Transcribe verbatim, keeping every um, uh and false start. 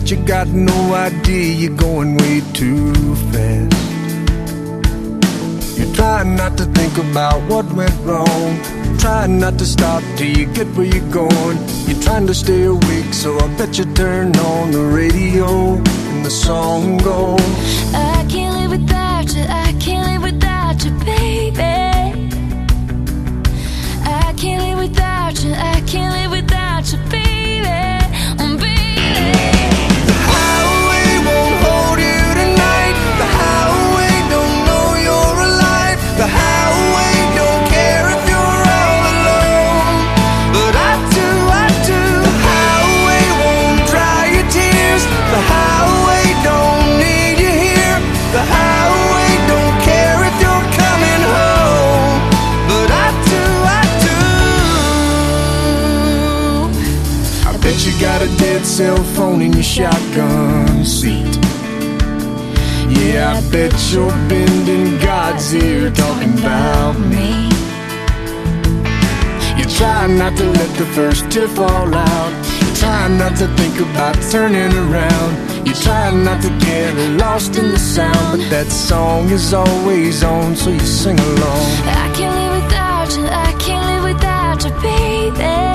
bet you got no idea you're going way too fast. You're trying not to think about what went wrong, trying not to stop till you get where you're going. You're trying to stay awake, so I bet you turn on the radio and the song goes, I can't live without you, I can't live without you, baby. I can't live without you, I can't live without you, baby. Oh, baby. the highway won't hold you tonight. The highway don't know you're alive. The highway don't care if you're all alone, but I do, I do. The highway won't dry your tears. The highway don't need you here. The highway don't care if you're coming home, but I do, I do. I bet you got a dead cell phone in your shotgun seat. Yeah, I bet you're bending God's ear talking about me. You're trying not to let the first tear fall out. You're trying not to think about turning around. You're trying not to get lost in the sound, but that song is always on, so you sing along. I can't live without you, I can't live without you, baby.